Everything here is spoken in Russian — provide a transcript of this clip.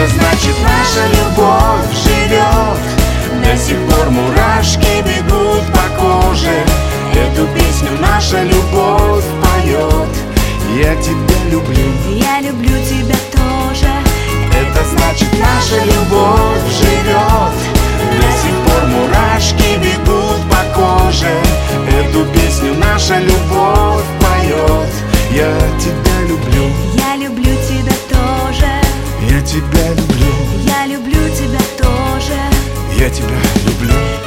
Это значит, наша любовь живет. До сих пор мурашки бегут по коже. Эту песню наша любовь поет. Я тебя люблю, я люблю тебя тоже. это значит, наша любовь живет. До сих пор мурашки бегут по коже. Эту песню наша любовь поет. Я тебя люблю, Я люблю тебя тоже. я тебя люблю, Я люблю тебя тоже. я тебя люблю.